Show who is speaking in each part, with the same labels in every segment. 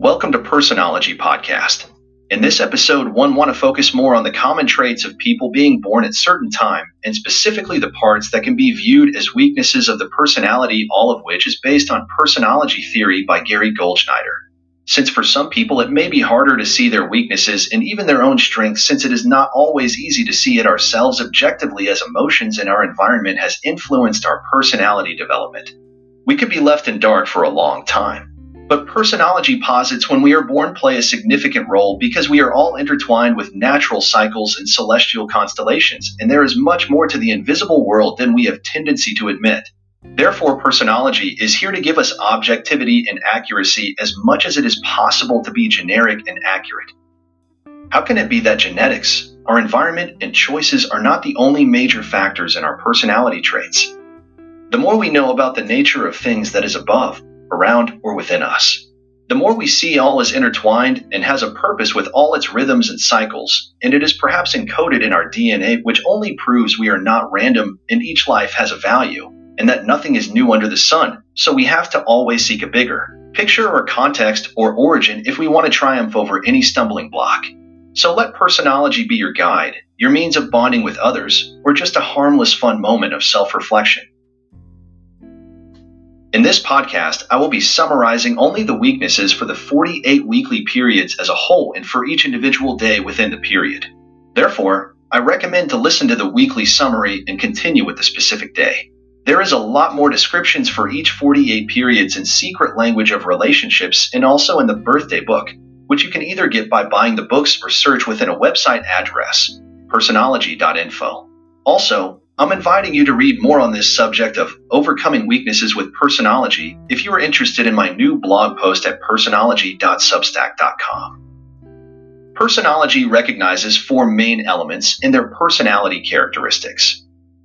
Speaker 1: Welcome to Personology Podcast. In this episode, one want to focus more on the common traits of people being born at certain time, and specifically the parts that can be viewed as weaknesses of the personality, all of which is based on personology theory by Gary Goldschneider. Since for some people it may be harder to see their weaknesses and even their own strengths, since it is not always easy to see it ourselves objectively, as emotions in our environment has influenced our personality development. We could be left in dark for a long time. But personology posits when we are born play a significant role because we are all intertwined with natural cycles and celestial constellations, and there is much more to the invisible world than we have tendency to admit. Therefore, personology is here to give us objectivity and accuracy as much as it is possible to be generic and accurate. How can it be that genetics, our environment, and choices are not the only major factors in our personality traits? The more we know about the nature of things that is above, around, or within us, the more we see all is intertwined and has a purpose with all its rhythms and cycles, and it is perhaps encoded in our DNA, which only proves we are not random and each life has a value, and that nothing is new under the sun, so we have to always seek a bigger picture or context or origin if we want to triumph over any stumbling block. So let personology be your guide, your means of bonding with others, or just a harmless fun moment of self-reflection. In this podcast, I will be summarizing only the weaknesses for the 48 weekly periods as a whole and for each individual day within the period. Therefore, I recommend to listen to the weekly summary and continue with the specific day. There is a lot more descriptions for each 48 periods in Secret Language of Relationships and also in the Birthday Book, which you can either get by buying the books or search within a website address, personology.info. Also, I'm inviting you to read more on this subject of overcoming weaknesses with personology if you are interested in my new blog post at personology.substack.com. Personology recognizes four main elements in their personality characteristics.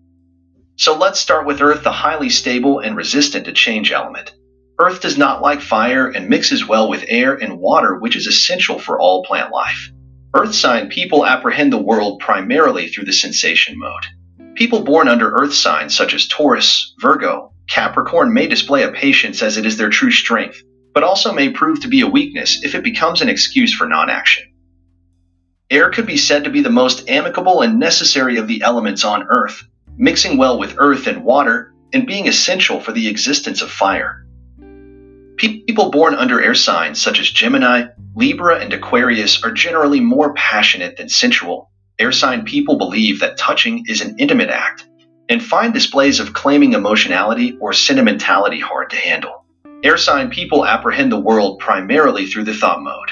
Speaker 1: So let's start with Earth, the highly stable and resistant to change element. Earth does not like fire and mixes well with air and water, which is essential for all plant life. Earth sign people apprehend the world primarily through the sensation mode. People born under Earth signs such as Taurus, Virgo, Capricorn may display a patience as it is their true strength, but also may prove to be a weakness if it becomes an excuse for non-action. Air could be said to be the most amicable and necessary of the elements on Earth, mixing well with earth and water and being essential for the existence of fire. People born under air signs such as Gemini, Libra, and Aquarius are generally more passionate than sensual. Air sign people believe that touching is an intimate act and find displays of claiming emotionality or sentimentality hard to handle. Air sign people apprehend the world primarily through the thought mode.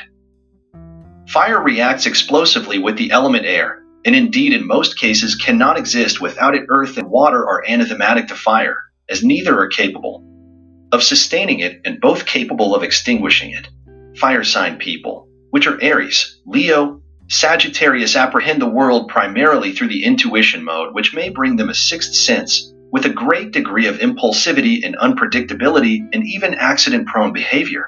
Speaker 1: Fire reacts explosively with the element air, and indeed in most cases cannot exist without it. Earth and water are anathematic to fire, as neither are capable of sustaining it and both capable of extinguishing it. Fire sign people, which are Aries, Leo, Sagittarius, apprehend the world primarily through the intuition mode, which may bring them a sixth sense with a great degree of impulsivity and unpredictability and even accident-prone behavior.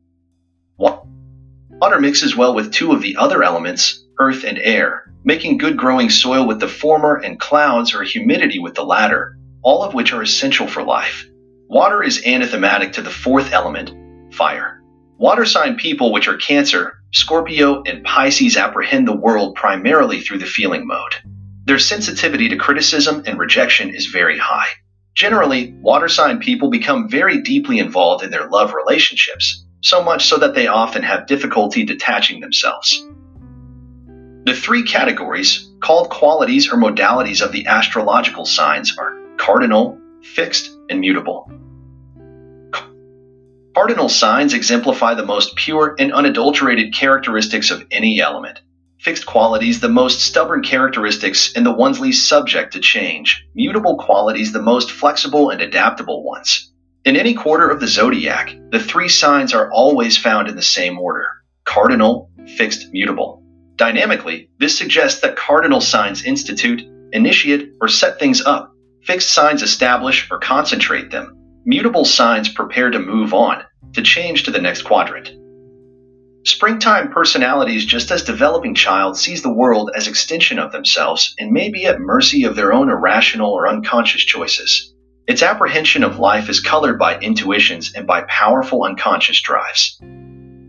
Speaker 1: Water mixes well with two of the other elements, earth and air, making good growing soil with the former and clouds or humidity with the latter, all of which are essential for life. Water is anathematic to the fourth element, fire. Water sign people, which are Cancer, Scorpio, and Pisces, apprehend the world primarily through the feeling mode. Their sensitivity to criticism and rejection is very high. Generally, water sign people become very deeply involved in their love relationships, so much so that they often have difficulty detaching themselves. The three categories, called qualities or modalities of the astrological signs, are cardinal, fixed, and mutable. Cardinal signs exemplify the most pure and unadulterated characteristics of any element. Fixed qualities, the most stubborn characteristics and the ones least subject to change. Mutable qualities, the most flexible and adaptable ones. In any quarter of the zodiac, the three signs are always found in the same order: cardinal, fixed, mutable. Dynamically, this suggests that cardinal signs institute, initiate, or set things up. Fixed signs establish or concentrate them. Mutable signs prepare to move on, to change to the next quadrant. Springtime personalities, just as developing child, sees the world as extension of themselves and may be at mercy of their own irrational or unconscious choices. Its apprehension of life is colored by intuitions and by powerful unconscious drives.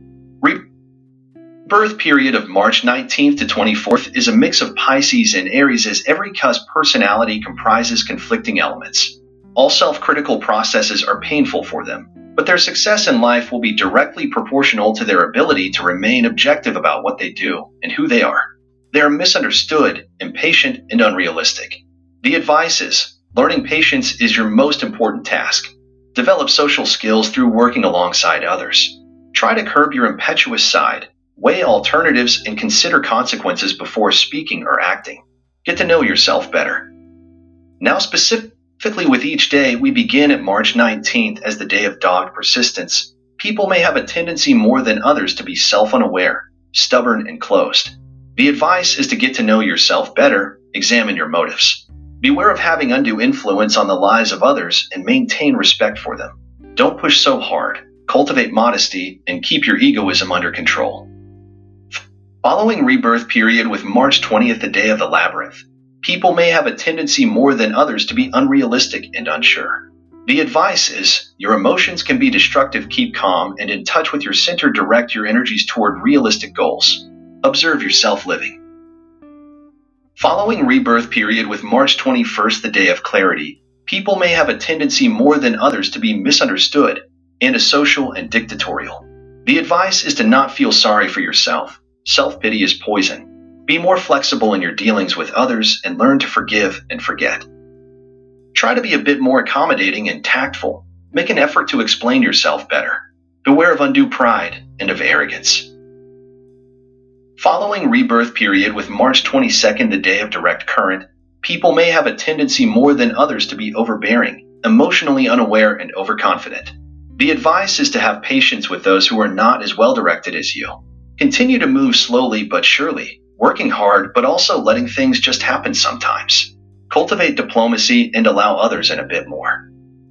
Speaker 1: Rebirth period of March 19th to 24th is a mix of Pisces and Aries, as every cusp personality comprises conflicting elements. All self-critical processes are painful for them, but their success in life will be directly proportional to their ability to remain objective about what they do and who they are. They are misunderstood, impatient, and unrealistic. The advice is, learning patience is your most important task. Develop social skills through working alongside others. Try to curb your impetuous side. Weigh alternatives and consider consequences before speaking or acting. Get to know yourself better. Now, specifically with each day, we begin at March 19th as the day of dogged persistence. People may have a tendency more than others to be self-unaware, stubborn, and closed. The advice is to get to know yourself better, examine your motives. Beware of having undue influence on the lives of others and maintain respect for them. Don't push so hard, cultivate modesty, and keep your egoism under control. Following rebirth period with March 20th, the day of the labyrinth, people may have a tendency more than others to be unrealistic and unsure. The advice is, your emotions can be destructive. Keep calm and in touch with your center. Direct your energies toward realistic goals. Observe yourself living. Following rebirth period with March 21st, the day of clarity, people may have a tendency more than others to be misunderstood, antisocial, and dictatorial. The advice is to not feel sorry for yourself. Self-pity is poison. Be more flexible in your dealings with others and learn to forgive and forget. Try to be a bit more accommodating and tactful. Make an effort to explain yourself better. Beware of undue pride and of arrogance. Following rebirth period with March 22nd, the day of direct current, people may have a tendency more than others to be overbearing, emotionally unaware, and overconfident. The advice is to have patience with those who are not as well directed as you. Continue to move slowly but surely, working hard but also letting things just happen sometimes. Cultivate diplomacy and allow others in a bit more.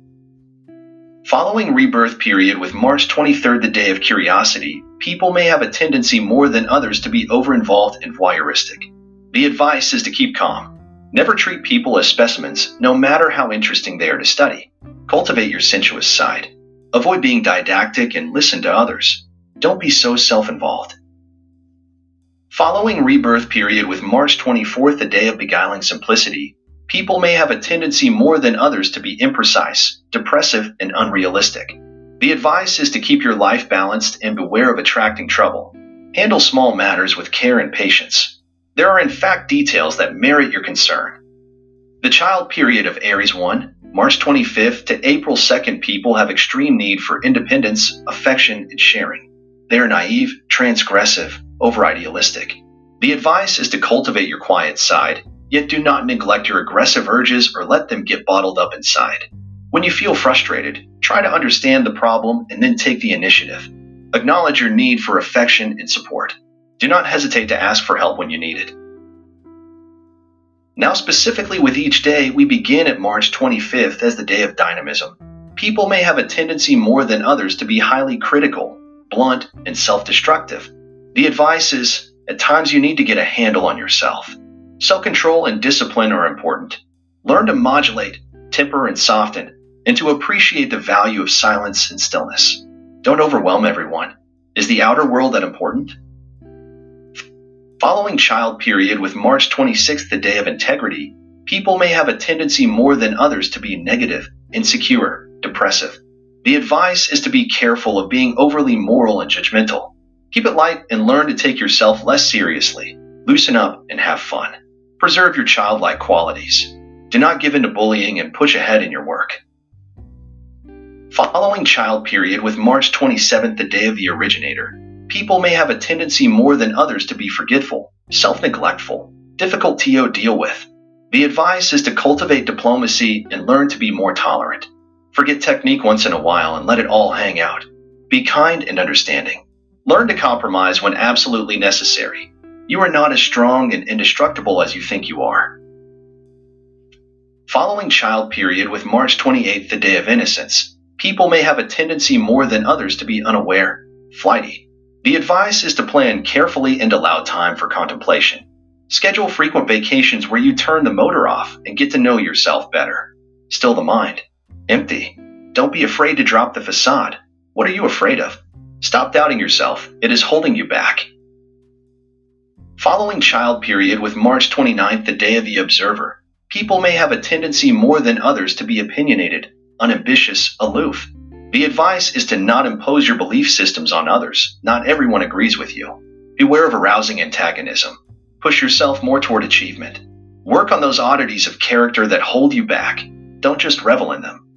Speaker 1: Following rebirth period with March 23rd, the day of curiosity, people may have a tendency more than others to be over-involved and voyeuristic. The advice is to keep calm. Never treat people as specimens, no matter how interesting they are to study. Cultivate your sensuous side. Avoid being didactic and listen to others. Don't be so self-involved. Following rebirth period with March 24th, the day of beguiling simplicity, people may have a tendency more than others to be imprecise, depressive, and unrealistic. The advice is to keep your life balanced and beware of attracting trouble. Handle small matters with care and patience. There are in fact details that merit your concern. The child period of Aries 1, March 25th to April 2nd, people have extreme need for independence, affection, and sharing. They are naive, transgressive, over-idealistic. The advice is to cultivate your quiet side, yet do not neglect your aggressive urges or let them get bottled up inside. When you feel frustrated, try to understand the problem and then take the initiative. Acknowledge your need for affection and support. Do not hesitate to ask for help when you need it. Now, specifically with each day, we begin at March 25th as the day of dynamism. People may have a tendency more than others to be highly critical, blunt, and self-destructive. The advice is, at times you need to get a handle on yourself. Self-control and discipline are important. Learn to modulate, temper, and soften, and to appreciate the value of silence and stillness. Don't overwhelm everyone. Is the outer world that important? Following child period with March 26th, the day of integrity, people may have a tendency more than others to be negative, insecure, depressive. The advice is to be careful of being overly moral and judgmental. Keep it light and learn to take yourself less seriously. Loosen up and have fun. Preserve your childlike qualities. Do not give in to bullying and push ahead in your work. Following child period with March 27th, the day of the originator, people may have a tendency more than others to be forgetful, self-neglectful, difficult to deal with. The advice is to cultivate diplomacy and learn to be more tolerant. Forget technique once in a while and let it all hang out. Be kind and understanding. Learn to compromise when absolutely necessary. You are not as strong and indestructible as you think you are. Following child period with March 28th, the day of innocence, people may have a tendency more than others to be unaware, flighty. The advice is to plan carefully and allow time for contemplation. Schedule frequent vacations where you turn the motor off and get to know yourself better. Still the mind. Empty. Don't be afraid to drop the facade. What are you afraid of? Stop doubting yourself, it is holding you back. Following child period with March 29th, the day of the observer, people may have a tendency more than others to be opinionated, unambitious, aloof. The advice is to not impose your belief systems on others. Not everyone agrees with you. Beware of arousing antagonism. Push yourself more toward achievement. Work on those oddities of character that hold you back. Don't just revel in them.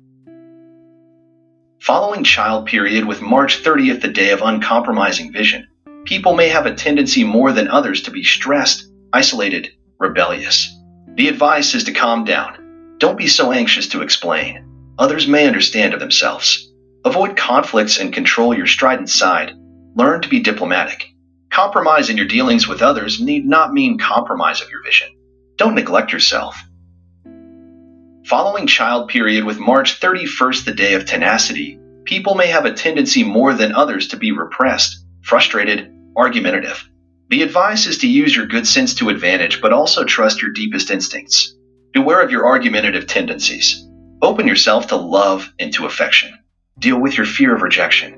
Speaker 1: Following child period with March 30th, the day of uncompromising vision, people may have a tendency more than others to be stressed, isolated, rebellious. The advice is to calm down. Don't be so anxious to explain. Others may understand of themselves. Avoid conflicts and control your strident side. Learn to be diplomatic. Compromise in your dealings with others need not mean compromise of your vision. Don't neglect yourself. Following child period with March 31st, the day of tenacity, people may have a tendency more than others to be repressed, frustrated, argumentative. The advice is to use your good sense to advantage, but also trust your deepest instincts. Beware of your argumentative tendencies. Open yourself to love and to affection. Deal with your fear of rejection.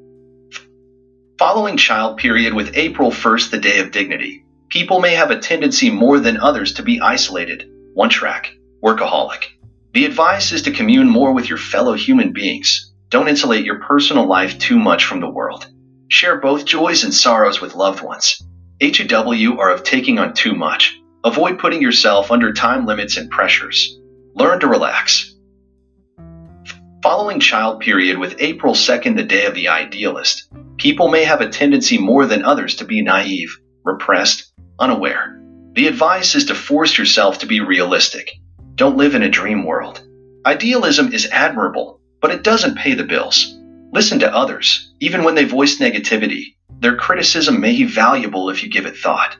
Speaker 1: Following child period with April 1st, the day of dignity, people may have a tendency more than others to be isolated, one-track, workaholic. The advice is to commune more with your fellow human beings. Don't insulate your personal life too much from the world. Share both joys and sorrows with loved ones. HEW are of taking on too much. Avoid putting yourself under time limits and pressures. Learn to relax. Following child period with April 2nd, the day of the idealist, people may have a tendency more than others to be naive, repressed, unaware. The advice is to force yourself to be realistic. Don't live in a dream world. Idealism is admirable, but it doesn't pay the bills. Listen to others, even when they voice negativity. Their criticism may be valuable if you give it thought.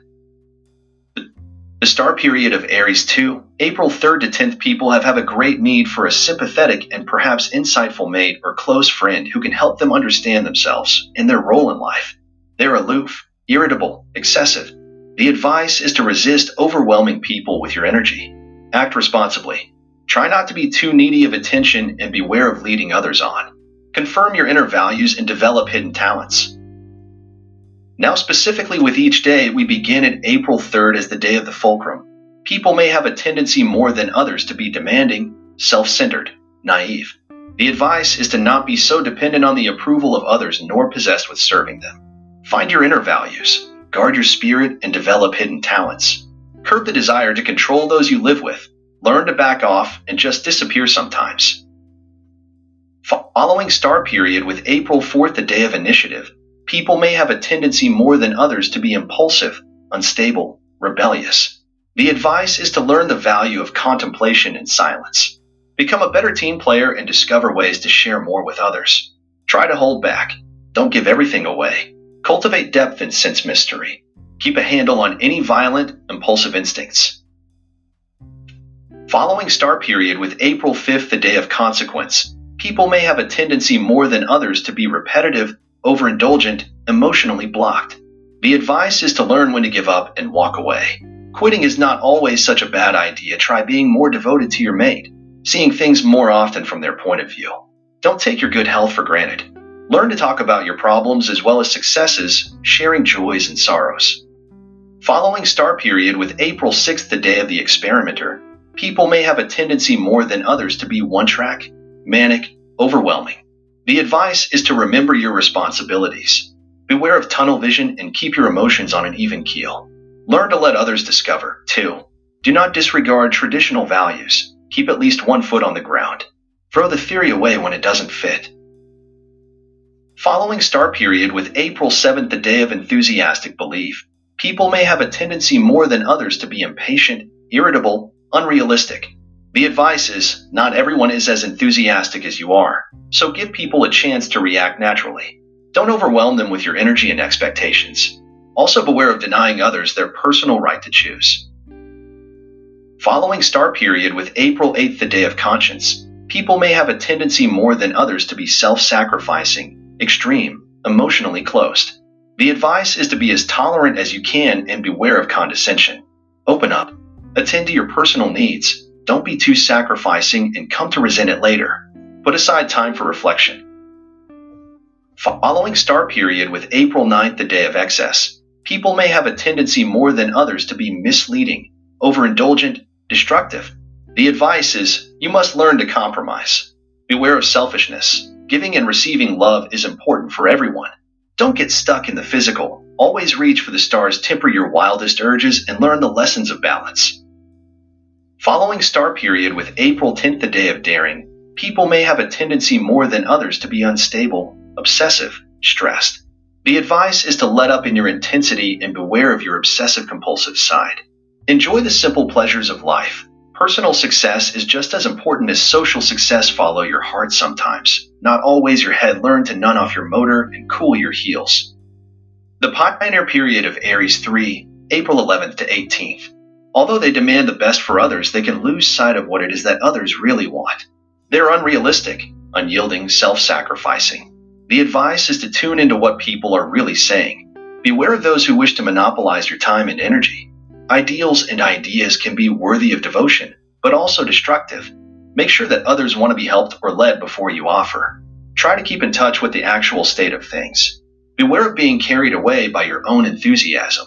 Speaker 1: The star period of Aries 2, April 3rd to 10th, people have a great need for a sympathetic and perhaps insightful mate or close friend who can help them understand themselves and their role in life. They're aloof, irritable, excessive. The advice is to resist overwhelming people with your energy. Act responsibly. Try not to be too needy of attention and beware of leading others on. Confirm your inner values and develop hidden talents. Now, specifically with each day, we begin at April 3rd as the day of the fulcrum. People may have a tendency more than others to be demanding, self-centered, naive. The advice is to not be so dependent on the approval of others nor possessed with serving them. Find your inner values, guard your spirit, and develop hidden talents. Curb the desire to control those you live with. Learn to back off and just disappear sometimes. Following star period with April 4th, the day of initiative, people may have a tendency more than others to be impulsive, unstable, rebellious. The advice is to learn the value of contemplation and silence. Become a better team player and discover ways to share more with others. Try to hold back. Don't give everything away. Cultivate depth and sense mystery. Keep a handle on any violent, impulsive instincts. Following star period with April 5th, the day of consequence, people may have a tendency more than others to be repetitive, overindulgent, emotionally blocked. The advice is to learn when to give up and walk away. Quitting is not always such a bad idea. Try being more devoted to your mate, seeing things more often from their point of view. Don't take your good health for granted. Learn to talk about your problems as well as successes, sharing joys and sorrows. Following star period with April 6th, the day of the experimenter, people may have a tendency more than others to be one-track, manic, overwhelming. The advice is to remember your responsibilities. Beware of tunnel vision and keep your emotions on an even keel. Learn to let others discover, too. Do not disregard traditional values. Keep at least one foot on the ground. Throw the theory away when it doesn't fit. Following star period with April 7th, the day of enthusiastic belief, people may have a tendency more than others to be impatient, irritable, unrealistic. The advice is, not everyone is as enthusiastic as you are, so give people a chance to react naturally. Don't overwhelm them with your energy and expectations. Also beware of denying others their personal right to choose. Following star period with April 8th, the day of conscience, people may have a tendency more than others to be self-sacrificing, extreme, emotionally closed. The advice is to be as tolerant as you can and beware of condescension. Open up. Attend to your personal needs. Don't be too sacrificing and come to resent it later. Put aside time for reflection. Following star period with April 9th, the day of excess, people may have a tendency more than others to be misleading, overindulgent, destructive. The advice is you must learn to compromise. Beware of selfishness. Giving and receiving love is important for everyone. Don't get stuck in the physical. Always reach for the stars, temper your wildest urges, and learn the lessons of balance. Following star period with April 10th, the day of daring, people may have a tendency more than others to be unstable, obsessive, stressed. The advice is to let up in your intensity and beware of your obsessive-compulsive side. Enjoy the simple pleasures of life. Personal success is just as important as social success. Follow your heart sometimes, not always your head. Learn to numb off your motor and cool your heels. The pioneer period of Aries 3, April 11th to 18th. Although they demand the best for others, they can lose sight of what it is that others really want. They're unrealistic, unyielding, self-sacrificing. The advice is to tune into what people are really saying. Beware of those who wish to monopolize your time and energy. Ideals and ideas can be worthy of devotion, but also destructive. Make sure that others want to be helped or led before you offer. Try to keep in touch with the actual state of things. Beware of being carried away by your own enthusiasm.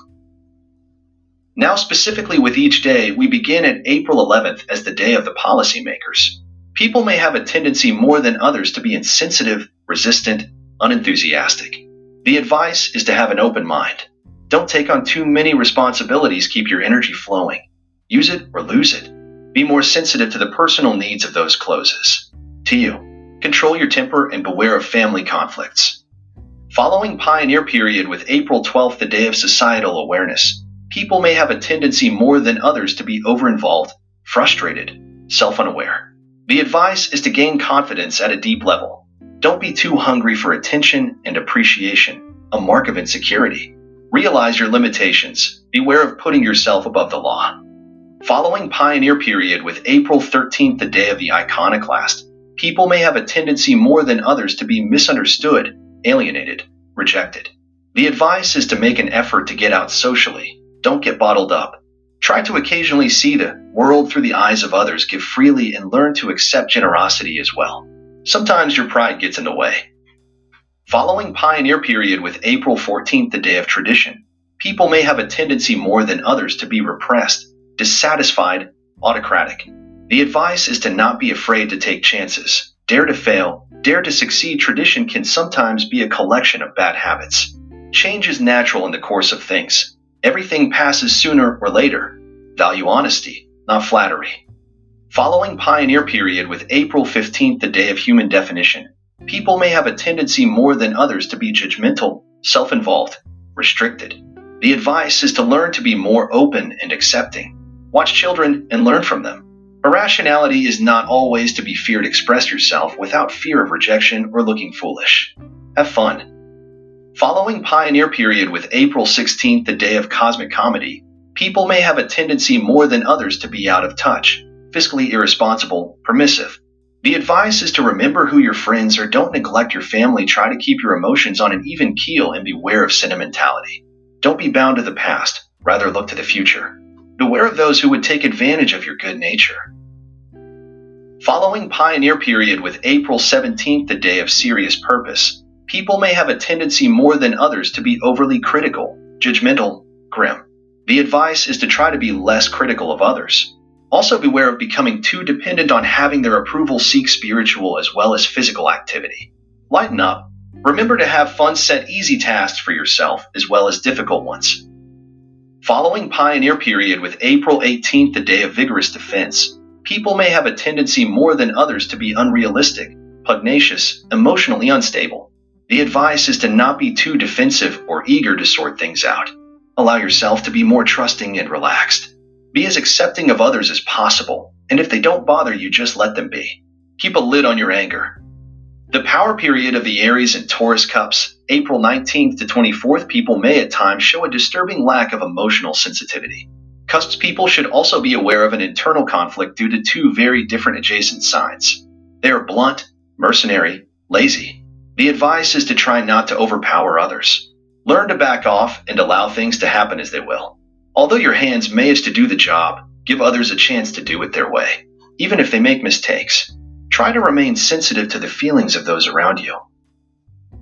Speaker 1: Now, specifically with each day, we begin at April 11th as the day of the policymakers. People may have a tendency more than others to be insensitive, resistant, unenthusiastic. The advice is to have an open mind. Don't take on too many responsibilities. Keep your energy flowing. Use it or lose it. Be more sensitive to the personal needs of those closest to you. Control your temper and beware of family conflicts. Following pioneer period with April 12th, the day of societal awareness, people may have a tendency more than others to be overinvolved, frustrated, self-unaware. The advice is to gain confidence at a deep level. Don't be too hungry for attention and appreciation, a mark of insecurity. Realize your limitations. Beware of putting yourself above the law. Following pioneer period with April 13th, the day of the iconoclast, people may have a tendency more than others to be misunderstood, alienated, rejected. The advice is to make an effort to get out socially. Don't get bottled up. Try to occasionally see the world through the eyes of others. Give freely and learn to accept generosity as well. Sometimes your pride gets in the way. Following pioneer period with April 14th, the day of tradition, people may have a tendency more than others to be repressed, dissatisfied, autocratic. The advice is to not be afraid to take chances. Dare to fail, dare to succeed. Tradition can sometimes be a collection of bad habits. Change is natural in the course of things. Everything passes sooner or later. Value honesty, not flattery. Following pioneer period with April 15th, the day of human definition, people may have a tendency more than others to be judgmental, self-involved, restricted. The advice is to learn to be more open and accepting. Watch children and learn from them. Irrationality is not always to be feared. Express yourself without fear of rejection or looking foolish. Have fun. Following pioneer period with April 16th, the day of cosmic comedy, people may have a tendency more than others to be out of touch, fiscally irresponsible, permissive. The advice is to remember who your friends are. Don't neglect your family. Try to keep your emotions on an even keel and beware of sentimentality. Don't be bound to the past. Rather look to the future. Beware of those who would take advantage of your good nature. Following pioneer period with April 17th, the day of serious purpose, people may have a tendency more than others to be overly critical, judgmental, grim. The advice is to try to be less critical of others. Also beware of becoming too dependent on having their approval. Seek spiritual as well as physical activity. Lighten up. Remember to have fun. Set easy tasks for yourself as well as difficult ones. Following pioneer period with April 18th, the day of vigorous defense, people may have a tendency more than others to be unrealistic, pugnacious, emotionally unstable. The advice is to not be too defensive or eager to sort things out. Allow yourself to be more trusting and relaxed. Be as accepting of others as possible, and if they don't bother you, just let them be. Keep a lid on your anger. The power period of the Aries and Taurus cups, April 19th to 24th, people may at times show a disturbing lack of emotional sensitivity. Cusps people should also be aware of an internal conflict due to two very different adjacent signs. They are blunt, mercenary, lazy. The advice is to try not to overpower others. Learn to back off and allow things to happen as they will. Although your hands may itch to do the job, give others a chance to do it their way, even if they make mistakes. Try to remain sensitive to the feelings of those around you.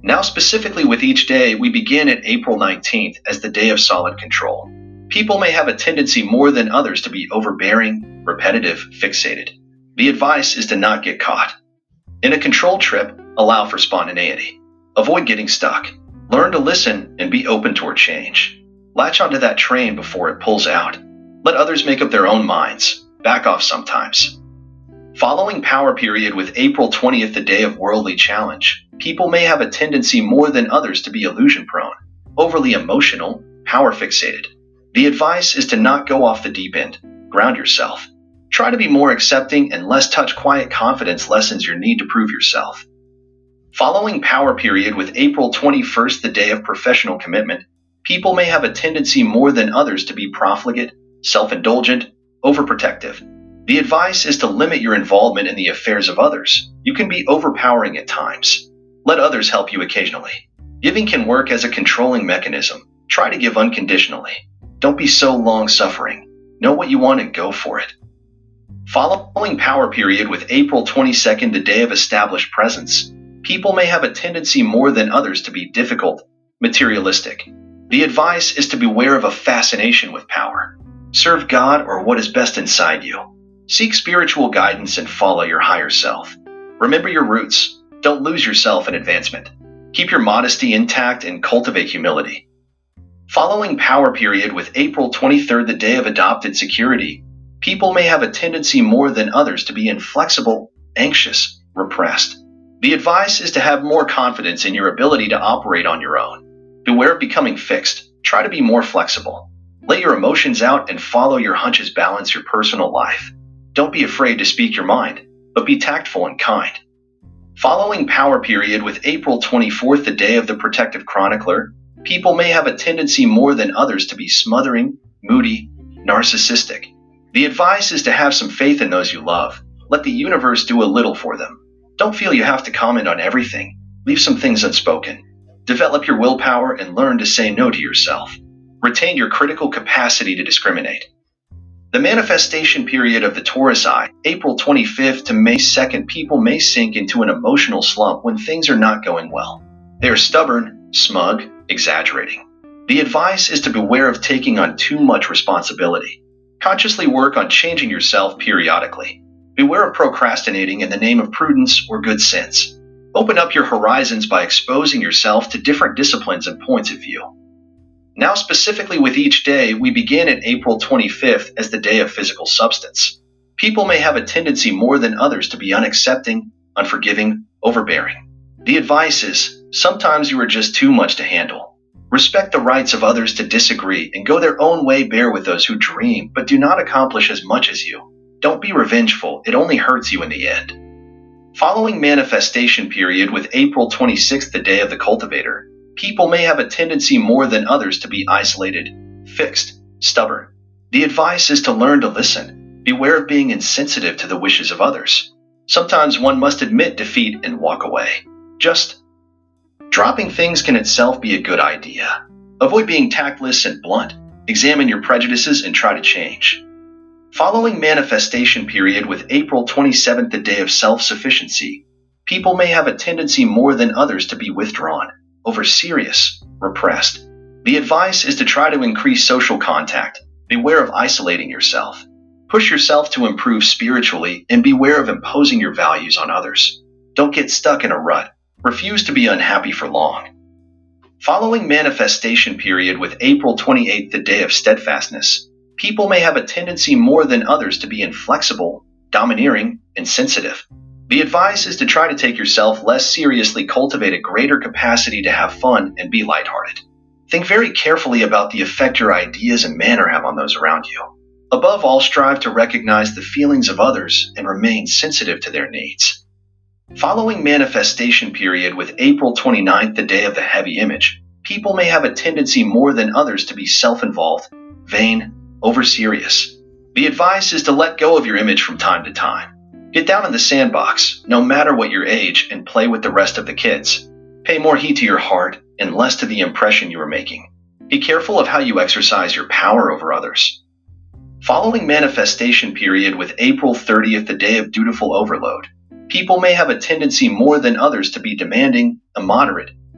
Speaker 1: Now, specifically with each day, we begin at April 19th as the day of solid control. People may have a tendency more than others to be overbearing, repetitive, fixated. The advice is to not get caught. In a controlled trip, allow for spontaneity. Avoid getting stuck. Learn to listen and be open toward change. Latch onto that train before it pulls out. Let others make up their own minds. Back off sometimes. Following power period with April 20th, the day of worldly challenge, people may have a tendency more than others to be illusion prone, overly emotional, power fixated. The advice is to not go off the deep end. Ground yourself. Try to be more accepting and less touch quiet confidence lessens your need to prove yourself. Following power period with April 21st, the day of professional commitment, people may have a tendency more than others to be profligate, self-indulgent, overprotective. The advice is to limit your involvement in the affairs of others. You can be overpowering at times. Let others help you occasionally. Giving can work as a controlling mechanism. Try to give unconditionally. Don't be so long-suffering. Know what you want and go for it. Following power period with April 22nd, the day of established presence, people may have a tendency more than others to be difficult, materialistic. The advice is to beware of a fascination with power. Serve God or what is best inside you. Seek spiritual guidance and follow your higher self. Remember your roots. Don't lose yourself in advancement. Keep your modesty intact and cultivate humility. Following power period with April 23rd, the day of adopted security, people may have a tendency more than others to be inflexible, anxious, repressed. The advice is to have more confidence in your ability to operate on your own. Beware of becoming fixed. Try to be more flexible. Let your emotions out and follow your hunches. Balance your personal life. Don't be afraid to speak your mind, but be tactful and kind. Following power period with April 24th, the day of the protective chronicler, people may have a tendency more than others to be smothering, moody, narcissistic. The advice is to have some faith in those you love. Let the universe do a little for them. Don't feel you have to comment on everything. Leave some things unspoken. Develop your willpower and learn to say no to yourself. Retain your critical capacity to discriminate. The manifestation period of the Taurus eye, April 25th to May 2nd, people may sink into an emotional slump when things are not going well. They are stubborn, smug, exaggerating. The advice is to beware of taking on too much responsibility. Consciously work on changing yourself periodically. Beware of procrastinating in the name of prudence or good sense. Open up your horizons by exposing yourself to different disciplines and points of view. Now, specifically with each day, we begin at April 25th as the day of physical substance. People may have a tendency more than others to be unaccepting, unforgiving, overbearing. The advice is, sometimes you are just too much to handle. Respect the rights of others to disagree and go their own way. Bear with those who dream but do not accomplish as much as you. Don't be revengeful, it only hurts you in the end. Following manifestation period with April 26th, the day of the cultivator, people may have a tendency more than others to be isolated, fixed, stubborn. The advice is to learn to listen. Beware of being insensitive to the wishes of others. Sometimes one must admit defeat and walk away. Just dropping things can itself be a good idea. Avoid being tactless and blunt. Examine your prejudices and try to change. Following manifestation period with April 27th, the day of self-sufficiency, people may have a tendency more than others to be withdrawn, over-serious, repressed. The advice is to try to increase social contact. Beware of isolating yourself. Push yourself to improve spiritually and beware of imposing your values on others. Don't get stuck in a rut. Refuse to be unhappy for long. Following manifestation period with April 28th, the day of steadfastness, people may have a tendency more than others to be inflexible, domineering, and sensitive. The advice is to try to take yourself less seriously, cultivate a greater capacity to have fun and be lighthearted. Think very carefully about the effect your ideas and manner have on those around you. Above all, strive to recognize the feelings of others and remain sensitive to their needs. Following manifestation period with April 29th, the day of the heavy image, people may have a tendency more than others to be self-involved, vain, over-serious. The advice is to let go of your image from time to time. Get down in the sandbox, no matter what your age, and play with the rest of the kids. Pay more heed to your heart and less to the impression you are making. Be careful of how you exercise your power over others. Following manifestation period with April 30th, the day of dutiful overload, people may have a tendency more than others to be demanding, immoderate,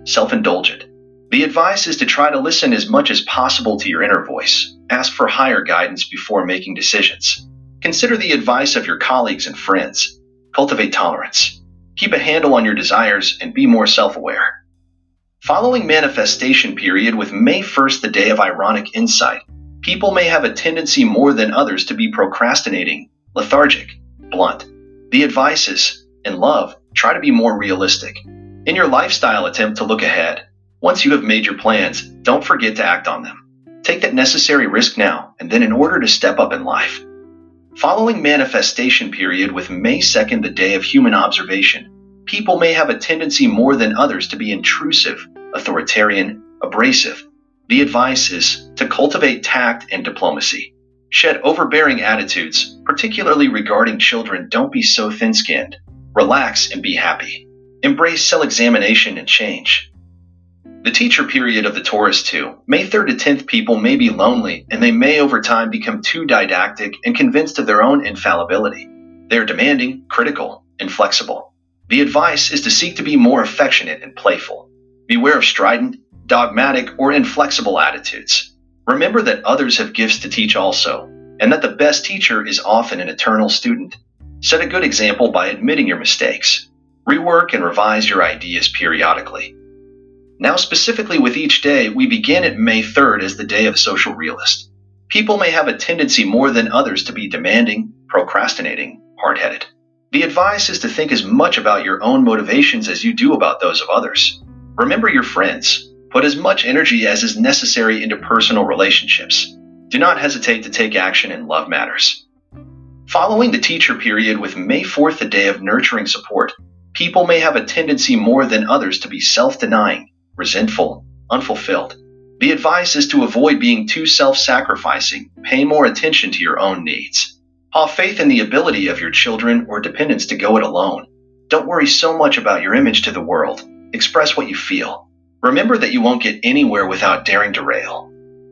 Speaker 1: self-indulgent. The advice is to try to listen as much as possible to your inner voice. Ask for higher guidance before making decisions. Consider the advice of your colleagues and friends. Cultivate tolerance. Keep a handle on your desires and be more self-aware. Following manifestation period with May 1st, the day of ironic insight, people may have a tendency more than others to be procrastinating, lethargic, blunt. The advice is, in love, try to be more realistic. In your lifestyle, attempt to look ahead. Once you have made your plans, don't forget to act on them. Take that necessary risk now and then in order to step up in life. Following manifestation period with May 2nd, the day of human observation, people may have a tendency more than others to be intrusive, authoritarian, abrasive. The advice is to cultivate tact and diplomacy. Shed overbearing attitudes, particularly regarding children. Don't be so thin-skinned. Relax and be happy. Embrace self-examination and change. The teacher period of the Taurus 2, May 3rd to 10th, people may be lonely and they may over time become too didactic and convinced of their own infallibility. They are demanding, critical, and flexible. The advice is to seek to be more affectionate and playful. Beware of strident, dogmatic, or inflexible attitudes. Remember that others have gifts to teach also, and that the best teacher is often an eternal student. Set a good example by admitting your mistakes. Rework and revise your ideas periodically. Now, specifically with each day, we begin at May 3rd as the day of the social realist. People may have a tendency more than others to be demanding, procrastinating, hard-headed. The advice is to think as much about your own motivations as you do about those of others. Remember your friends. Put as much energy as is necessary into personal relationships. Do not hesitate to take action in love matters. Following the teacher period with May 4th, the day of nurturing support, people may have a tendency more than others to be self-denying, resentful, unfulfilled. The advice is to avoid being too self-sacrificing. Pay more attention to your own needs. Have faith in the ability of your children or dependents to go it alone. Don't worry so much about your image to the world. Express what you feel. Remember that you won't get anywhere without daring to rail.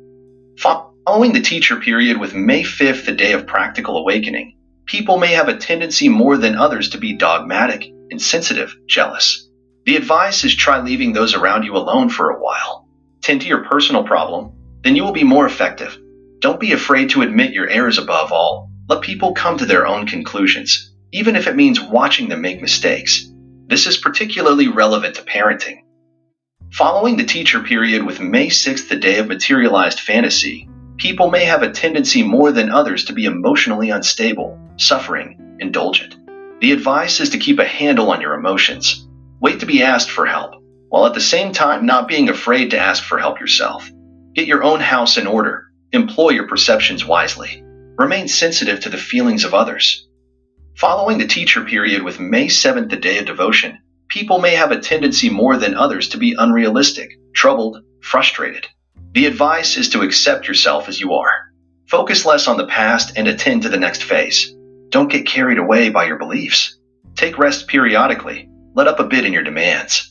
Speaker 1: Following the teacher period with May 5th, the day of practical awakening, people may have a tendency more than others to be dogmatic, insensitive, jealous. The advice is try leaving those around you alone for a while. Tend to your personal problem, then you will be more effective. Don't be afraid to admit your errors above all. Let people come to their own conclusions, even if it means watching them make mistakes. This is particularly relevant to parenting. Following the teacher period with May 6th, the day of materialized fantasy, people may have a tendency more than others to be emotionally unstable, suffering, indulgent. The advice is to keep a handle on your emotions. Wait to be asked for help, while at the same time not being afraid to ask for help yourself. Get your own house in order. Employ your perceptions wisely. Remain sensitive to the feelings of others. Following the teacher period with May 7th, the day of devotion, people may have a tendency more than others to be unrealistic, troubled, frustrated. The advice is to accept yourself as you are. Focus less on the past and attend to the next phase. Don't get carried away by your beliefs. Take rest periodically. Let up a bit in your demands.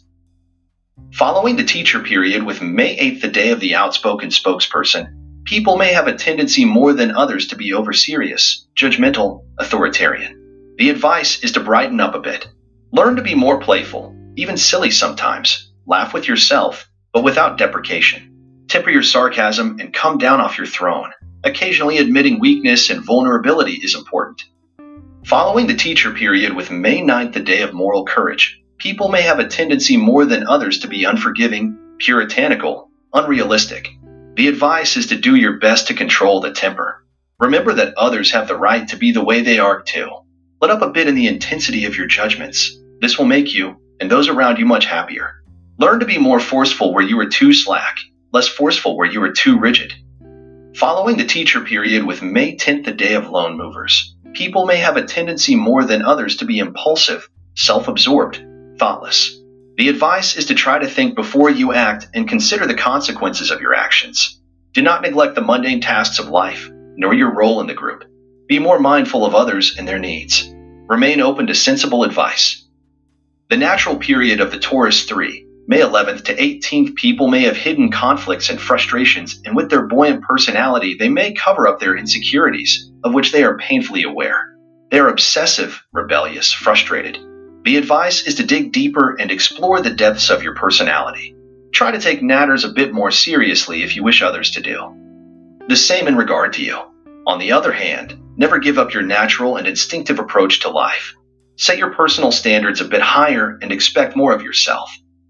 Speaker 1: Following the teacher period with May 8th, the day of the outspoken spokesperson, people may have a tendency more than others to be overserious, judgmental, authoritarian. The advice is to brighten up a bit. Learn to be more playful, even silly sometimes. Laugh with yourself, but without deprecation. Temper your sarcasm and come down off your throne. Occasionally admitting weakness and vulnerability is important. Following the teacher period with May 9th, the day of moral courage, people may have a tendency more than others to be unforgiving, puritanical, unrealistic. The advice is to do your best to control the temper. Remember that others have the right to be the way they are too. Let up a bit in the intensity of your judgments. This will make you, and those around you, much happier. Learn to be more forceful where you are too slack, less forceful where you are too rigid. Following the teacher period with May 10th, the day of lone movers, people may have a tendency more than others to be impulsive, self-absorbed, thoughtless. The advice is to try to think before you act and consider the consequences of your actions. Do not neglect the mundane tasks of life, nor your role in the group. Be more mindful of others and their needs. Remain open to sensible advice. The natural period of the Taurus 3, May 11th to 18th, people may have hidden conflicts and frustrations, and with their buoyant personality, they may cover up their insecurities, of which they are painfully aware. They are obsessive, rebellious, frustrated. The advice is to dig deeper and explore the depths of your personality. Try to take matters a bit more seriously if you wish others to do. The same in regard to you. On the other hand, never give up your natural and instinctive approach to life. Set your personal standards a bit higher and expect more of yourself.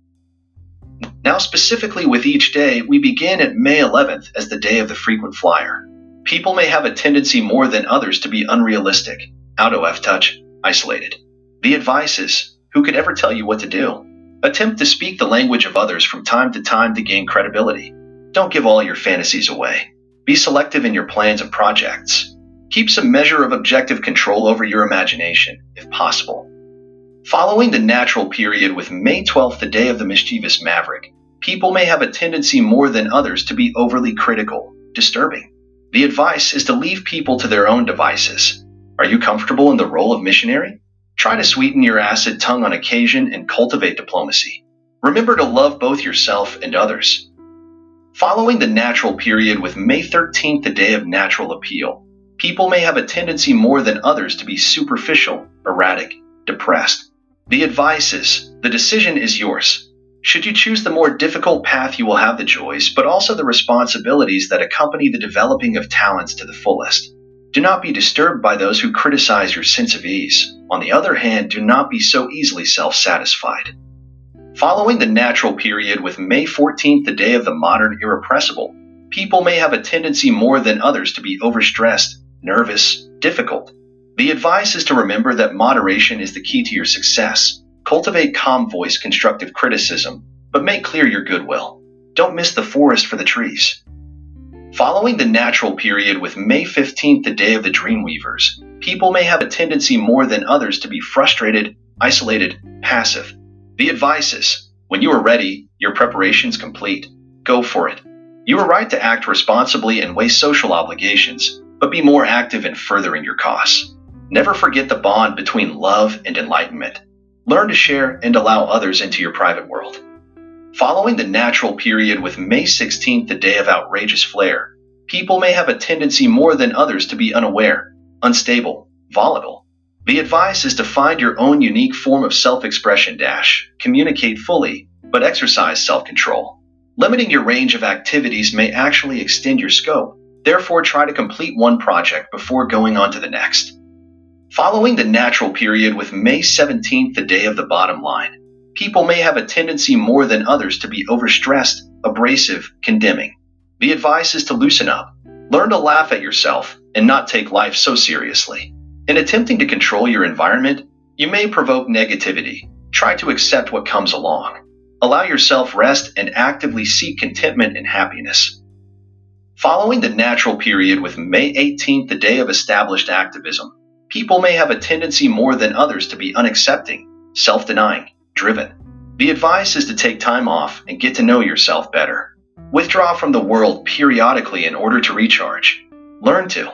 Speaker 1: Now, specifically with each day, we begin at May 11th as the day of the frequent flyer. People may have a tendency more than others to be unrealistic, out of touch, isolated. The advice is, who could ever tell you what to do? Attempt to speak the language of others from time to time to gain credibility. Don't give all your fantasies away. Be selective in your plans and projects. Keep some measure of objective control over your imagination, if possible. Following the natural period with May 12th, the day of the mischievous maverick, people may have a tendency more than others to be overly critical, disturbing. The advice is to leave people to their own devices. Are you comfortable in the role of missionary? Try to sweeten your acid tongue on occasion and cultivate diplomacy. Remember to love both yourself and others. Following the natural period with May 13th, the day of natural appeal, people may have a tendency more than others to be superficial, erratic, depressed. The advice is, the decision is yours. Should you choose the more difficult path, you will have the joys, but also the responsibilities that accompany the developing of talents to the fullest. Do not be disturbed by those who criticize your sense of ease. On the other hand, do not be so easily self-satisfied. Following the natural period with May 14th, the day of the modern irrepressible, people may have a tendency more than others to be overstressed, nervous, difficult. The advice is to remember that moderation is the key to your success. Cultivate calm voice constructive criticism, but make clear your goodwill. Don't miss the forest for the trees. Following the natural period with May 15th, the day of the dreamweavers, people may have a tendency more than others to be frustrated, isolated, passive. The advice is, when you are ready, your preparations complete. Go for it. You are right to act responsibly and weigh social obligations, but be more active in furthering your cause. Never forget the bond between love and enlightenment. Learn to share and allow others into your private world. Following the natural period with May 16th, the day of outrageous flair, people may have a tendency more than others to be unaware, unstable, volatile. The advice is to find your own unique form of self-expression. Communicate fully, but exercise self-control. Limiting your range of activities may actually extend your scope. Therefore, try to complete one project before going on to the next. Following the natural period with May 17th, the day of the bottom line, people may have a tendency more than others to be overstressed, abrasive, condemning. The advice is to loosen up. Learn to laugh at yourself and not take life so seriously. In attempting to control your environment, you may provoke negativity. Try to accept what comes along. Allow yourself rest and actively seek contentment and happiness. Following the natural period with May 18th, the day of established activism, people may have a tendency more than others to be unaccepting, self-denying, driven. The advice is to take time off and get to know yourself better. Withdraw from the world periodically in order to recharge. Learn to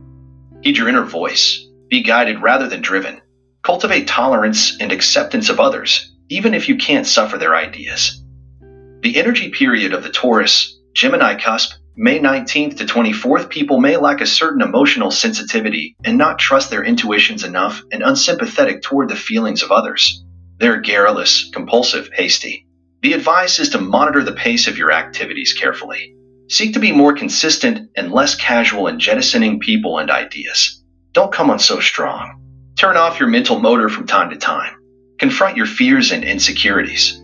Speaker 1: heed your inner voice. Be guided rather than driven. Cultivate tolerance and acceptance of others, even if you can't suffer their ideas. The energy period of the Taurus, Gemini cusp, May 19th to 24th, people may lack a certain emotional sensitivity and not trust their intuitions enough and unsympathetic toward the feelings of others. They're garrulous, compulsive, hasty. The advice is to monitor the pace of your activities carefully. Seek to be more consistent and less casual in jettisoning people and ideas. Don't come on so strong. Turn off your mental motor from time to time. Confront your fears and insecurities.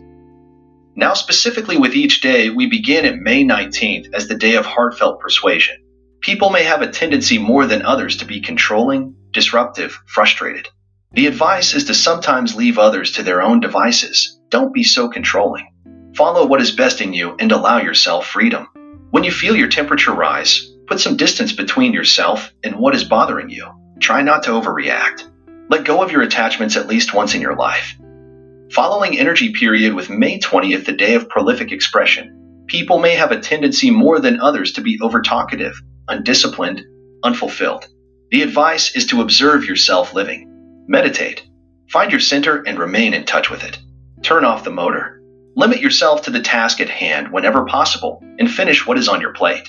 Speaker 1: Now, specifically with each day, we begin at May 19th as the day of heartfelt persuasion. People may have a tendency more than others to be controlling, disruptive, frustrated. The advice is to sometimes leave others to their own devices. Don't be so controlling. Follow what is best in you and allow yourself freedom. When you feel your temperature rise, put some distance between yourself and what is bothering you. Try not to overreact. Let go of your attachments at least once in your life. Following energy period with May 20th, the day of prolific expression, people may have a tendency more than others to be overtalkative, undisciplined, unfulfilled. The advice is to observe yourself living. Meditate. Find your center and remain in touch with it. Turn off the motor. Limit yourself to the task at hand whenever possible and finish what is on your plate.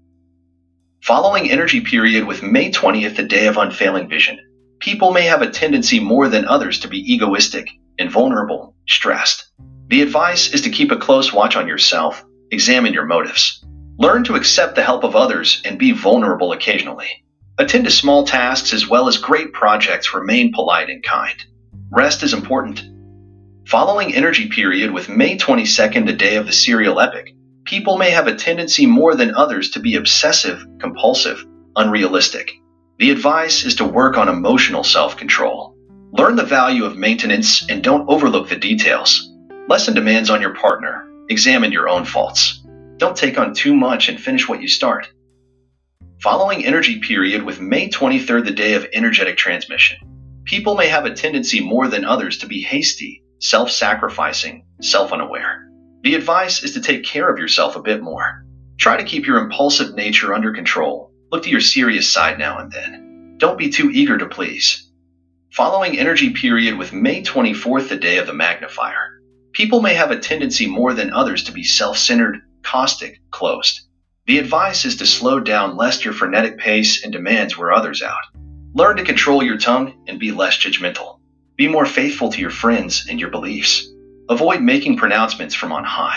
Speaker 1: Following energy period with May 20th, the day of unfailing vision, people may have a tendency more than others to be egoistic, invulnerable, stressed. The advice is to keep a close watch on yourself, examine your motives. Learn to accept the help of others and be vulnerable occasionally. Attend to small tasks as well as great projects, remain polite and kind. Rest is important. Following energy period with May 22nd, the day of the serial epic, people may have a tendency more than others to be obsessive, compulsive, unrealistic. The advice is to work on emotional self-control. Learn the value of maintenance and don't overlook the details. Lessen demands on your partner. Examine your own faults. Don't take on too much and finish what you start. Following energy period with May 23rd, the day of energetic transmission, people may have a tendency more than others to be hasty, self-sacrificing, self-unaware. The advice is to take care of yourself a bit more. Try to keep your impulsive nature under control. Look to your serious side now and then. Don't be too eager to please. Following energy period with May 24th, the day of the magnifier, people may have a tendency more than others to be self-centered, caustic, closed. The advice is to slow down lest your frenetic pace and demands wear others out. Learn to control your tongue and be less judgmental. Be more faithful to your friends and your beliefs. Avoid making pronouncements from on high.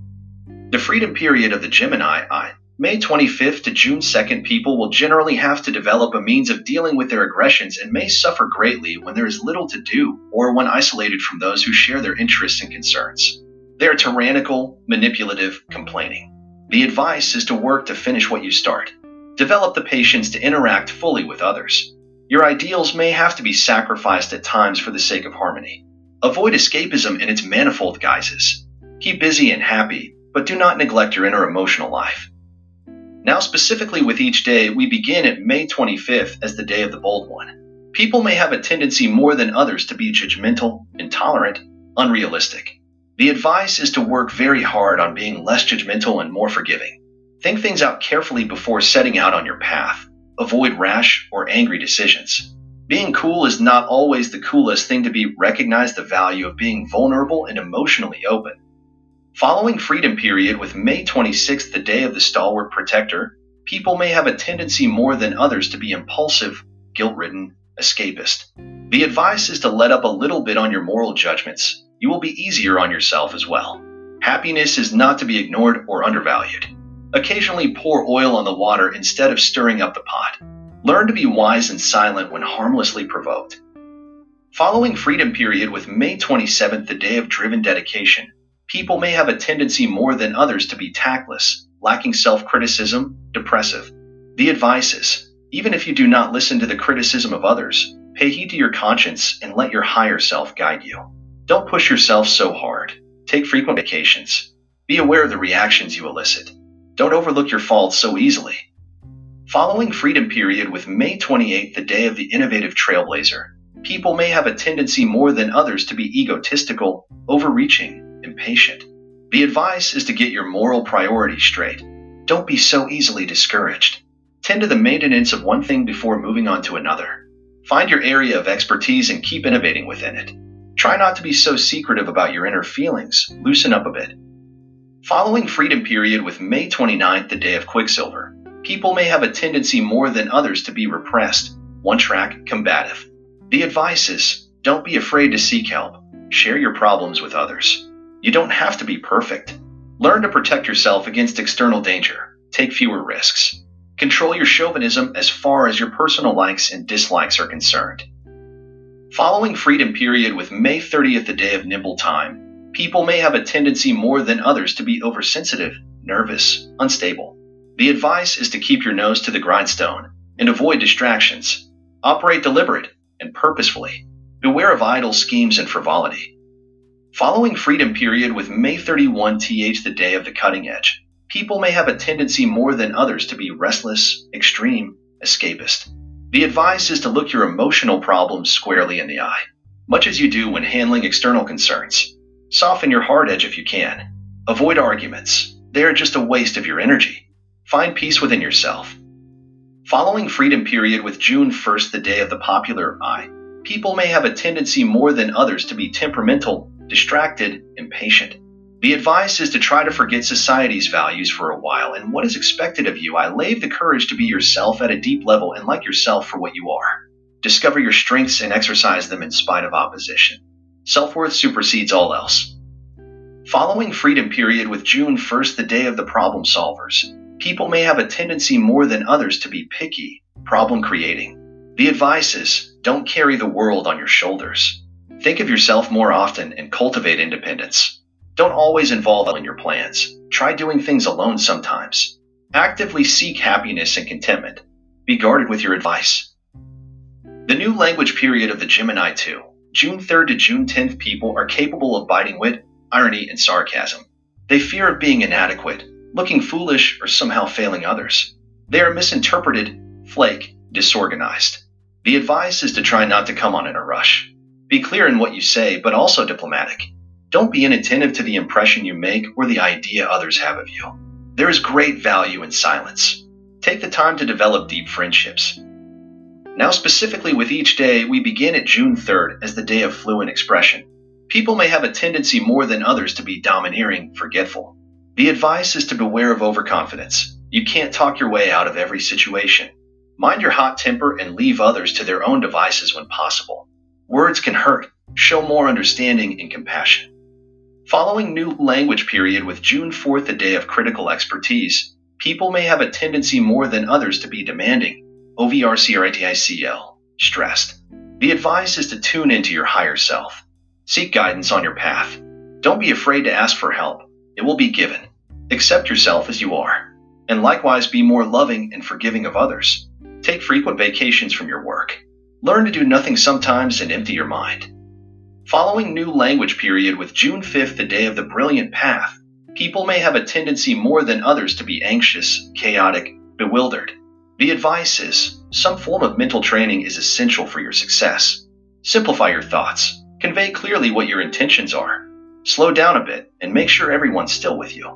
Speaker 1: The freedom period of the Gemini, May 25th to June 2nd, people will generally have to develop a means of dealing with their aggressions and may suffer greatly when there is little to do or when isolated from those who share their interests and concerns. They are tyrannical, manipulative, complaining. The advice is to work to finish what you start. Develop the patience to interact fully with others. Your ideals may have to be sacrificed at times for the sake of harmony. Avoid escapism in its manifold guises. Keep busy and happy, but do not neglect your inner emotional life. Now specifically with each day, we begin at May 25th as the day of the bold one. People may have a tendency more than others to be judgmental, intolerant, unrealistic. The advice is to work very hard on being less judgmental and more forgiving. Think things out carefully before setting out on your path. Avoid rash or angry decisions. Being cool is not always the coolest thing to be. Recognize the value of being vulnerable and emotionally open. Following freedom period with May 26th, the day of the stalwart protector, people may have a tendency more than others to be impulsive, guilt-ridden, escapist. The advice is to let up a little bit on your moral judgments. You will be easier on yourself as well. Happiness is not to be ignored or undervalued. Occasionally pour oil on the water instead of stirring up the pot. Learn to be wise and silent when harmlessly provoked. Following freedom period with May 27th, the day of driven dedication, people may have a tendency more than others to be tactless, lacking self-criticism, depressive. The advice is, even if you do not listen to the criticism of others, pay heed to your conscience and let your higher self guide you. Don't push yourself so hard. Take frequent vacations. Be aware of the reactions you elicit. Don't overlook your faults so easily. Following freedom period with May 28th, the day of the innovative trailblazer, people may have a tendency more than others to be egotistical, overreaching, impatient. The advice is to get your moral priorities straight. Don't be so easily discouraged. Tend to the maintenance of one thing before moving on to another. Find your area of expertise and keep innovating within it. Try not to be so secretive about your inner feelings. Loosen up a bit. Following freedom period with May 29th, the day of Quicksilver, people may have a tendency more than others to be repressed, one-track, combative. The advice is, don't be afraid to seek help. Share your problems with others. You don't have to be perfect. Learn to protect yourself against external danger. Take fewer risks. Control your chauvinism as far as your personal likes and dislikes are concerned. Following freedom period with May 30th, the day of nimble time, people may have a tendency more than others to be oversensitive, nervous, unstable. The advice is to keep your nose to the grindstone and avoid distractions. Operate deliberate and purposefully. Beware of idle schemes and frivolity. Following freedom period with May 31th, the day of the cutting edge, people may have a tendency more than others to be restless, extreme, escapist. The advice is to look your emotional problems squarely in the eye, much as you do when handling external concerns. Soften your hard edge if you can. Avoid arguments. They are just a waste of your energy. Find peace within yourself. Following freedom period with June 1st, the day of the popular eye, people may have a tendency more than others to be temperamental, distracted, impatient. The advice is to try to forget society's values for a while and what is expected of you. Lave the courage to be yourself at a deep level and like yourself for what you are. Discover your strengths and exercise them in spite of opposition. Self-worth supersedes all else. Following Freedom Period with June 1st, the day of the problem solvers, people may have a tendency more than others to be picky, problem creating. The advice is, don't carry the world on your shoulders. Think of yourself more often and cultivate independence. Don't always involve in your plans. Try doing things alone sometimes. Actively seek happiness and contentment. Be guarded with your advice. The new language period of the Gemini 2, June 3rd to June 10th, people are capable of biting wit, irony, and sarcasm. They fear being inadequate, looking foolish, or somehow failing others. They are misinterpreted, flake, disorganized. The advice is to try not to come on in a rush. Be clear in what you say, but also diplomatic. Don't be inattentive to the impression you make or the idea others have of you. There is great value in silence. Take the time to develop deep friendships. Now, specifically with each day, we begin at June 3rd as the day of fluent expression. People may have a tendency more than others to be domineering, forgetful. The advice is to beware of overconfidence. You can't talk your way out of every situation. Mind your hot temper and leave others to their own devices when possible. Words can hurt. Show more understanding and compassion. Following new language period with June 4th, the day of critical expertise, people may have a tendency more than others to be demanding, overcritical, stressed. The advice is to tune into your higher self. Seek guidance on your path. Don't be afraid to ask for help. It will be given. Accept yourself as you are. And likewise be more loving and forgiving of others. Take frequent vacations from your work. Learn to do nothing sometimes and empty your mind. Following new language period with June 5th, the day of the brilliant path, people may have a tendency more than others to be anxious, chaotic, bewildered. The advice is, some form of mental training is essential for your success. Simplify your thoughts. Convey clearly what your intentions are. Slow down a bit and make sure everyone's still with you.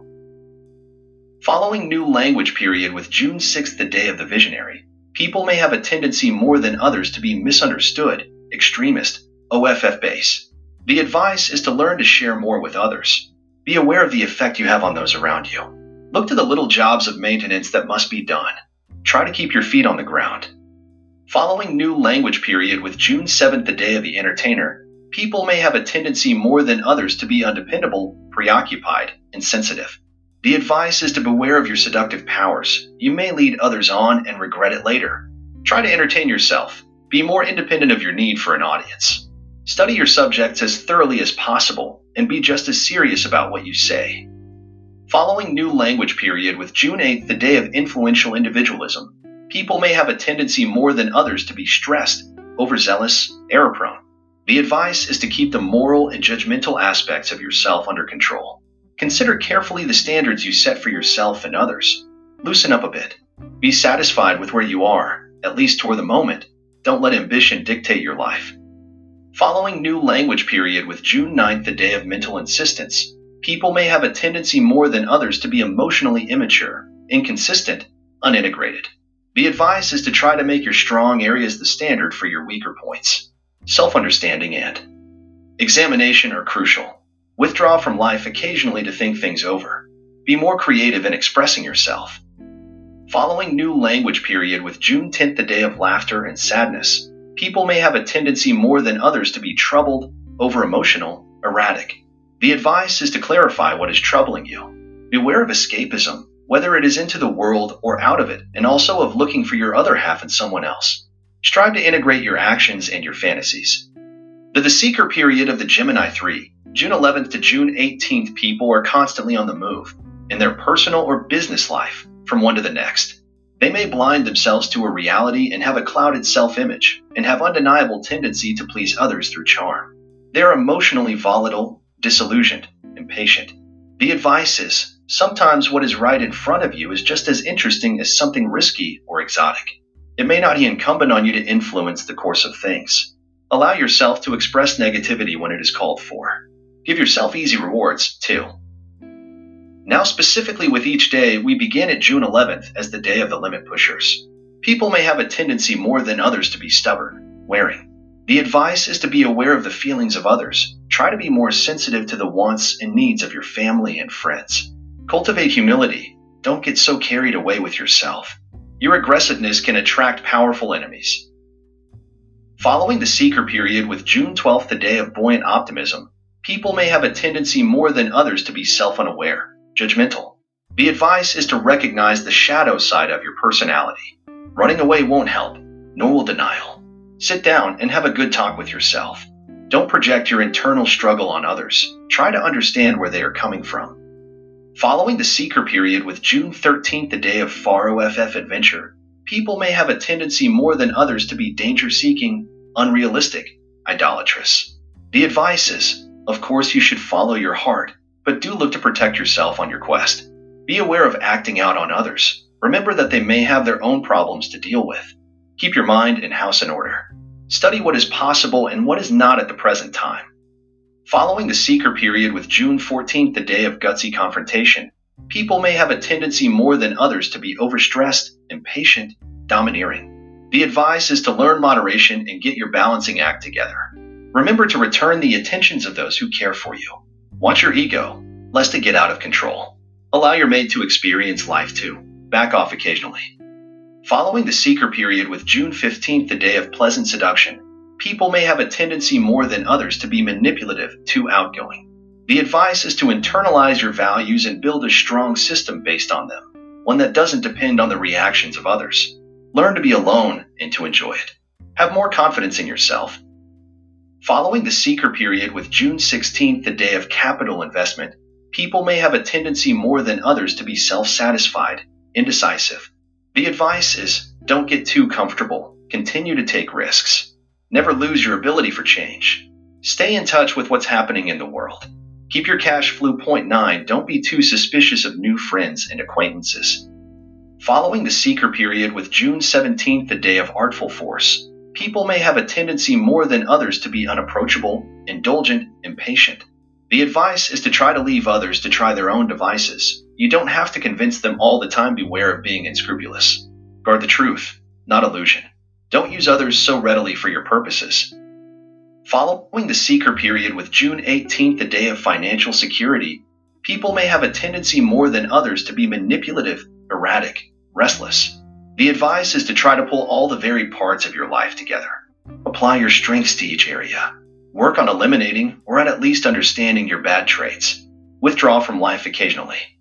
Speaker 1: Following new language period with June 6th, the day of the visionary, people may have a tendency more than others to be misunderstood, extremist, OFF base. The advice is to learn to share more with others. Be aware of the effect you have on those around you. Look to the little jobs of maintenance that must be done. Try to keep your feet on the ground. Following new language period with June 7th, the day of the entertainer, people may have a tendency more than others to be undependable, preoccupied, and sensitive. The advice is to beware of your seductive powers. You may lead others on and regret it later. Try to entertain yourself. Be more independent of your need for an audience. Study your subjects as thoroughly as possible and be just as serious about what you say. Following new language period with June 8th, the day of influential individualism, people may have a tendency more than others to be stressed, overzealous, error-prone. The advice is to keep the moral and judgmental aspects of yourself under control. Consider carefully the standards you set for yourself and others. Loosen up a bit. Be satisfied with where you are, at least toward the moment. Don't let ambition dictate your life. Following new language period with June 9th, the day of mental insistence, people may have a tendency more than others to be emotionally immature, inconsistent, unintegrated. The advice is to try to make your strong areas the standard for your weaker points. Self-understanding and examination are crucial. Withdraw from life occasionally to think things over. Be more creative in expressing yourself. Following new language period with June 10th, the day of laughter and sadness, people may have a tendency more than others to be troubled, over-emotional, erratic. The advice is to clarify what is troubling you. Beware of escapism, whether it is into the world or out of it, and also of looking for your other half in someone else. Strive to integrate your actions and your fantasies. The Seeker period of the Gemini 3, June 11th to June 18th, people are constantly on the move in their personal or business life from one to the next. They may blind themselves to a reality and have a clouded self-image and have undeniable tendency to please others through charm. They are emotionally volatile, disillusioned, impatient. The advice is, sometimes what is right in front of you is just as interesting as something risky or exotic. It may not be incumbent on you to influence the course of things. Allow yourself to express negativity when it is called for. Give yourself easy rewards, too. Now, specifically with each day, we begin at June 11th as the day of the limit pushers. People may have a tendency more than others to be stubborn, wearing. The advice is to be aware of the feelings of others. Try to be more sensitive to the wants and needs of your family and friends. Cultivate humility. Don't get so carried away with yourself. Your aggressiveness can attract powerful enemies. Following the seeker period with June 12th, the day of buoyant optimism, people may have a tendency more than others to be self-unaware, judgmental. The advice is to recognize the shadow side of your personality. Running away won't help, nor will denial. Sit down and have a good talk with yourself. Don't project your internal struggle on others. Try to understand where they are coming from. Following the seeker period with June 13th, the day of Faro FF adventure, people may have a tendency more than others to be danger-seeking, unrealistic, idolatrous. The advice is, of course, you should follow your heart, but do look to protect yourself on your quest. Be aware of acting out on others. Remember that they may have their own problems to deal with. Keep your mind and house in order. Study what is possible and what is not at the present time. Following the seeker period with June 14th, the day of gutsy confrontation, people may have a tendency more than others to be overstressed, impatient, domineering. The advice is to learn moderation and get your balancing act together. Remember to return the attentions of those who care for you. Watch your ego, lest it get out of control. Allow your mate to experience life too. Back off occasionally. Following the seeker period with June 15th, the day of pleasant seduction, people may have a tendency more than others to be manipulative, too outgoing. The advice is to internalize your values and build a strong system based on them, one that doesn't depend on the reactions of others. Learn to be alone and to enjoy it. Have more confidence in yourself. Following the seeker period with June 16th, the day of capital investment, people may have a tendency more than others to be self-satisfied, indecisive. The advice is, don't get too comfortable. Continue to take risks. Never lose your ability for change. Stay in touch with what's happening in the world. Keep your cash flow. Point 9. Don't be too suspicious of new friends and acquaintances. Following the seeker period with June 17th, the day of artful force, people may have a tendency more than others to be unapproachable, indulgent, impatient. The advice is to try to leave others to try their own devices. You don't have to convince them all the time. Beware of being unscrupulous. Guard the truth, not illusion. Don't use others so readily for your purposes. Following the seeker period with June 18th, the day of financial security, people may have a tendency more than others to be manipulative, erratic, restless. The advice is to try to pull all the varied parts of your life together. Apply your strengths to each area. Work on eliminating or at least understanding your bad traits. Withdraw from life occasionally.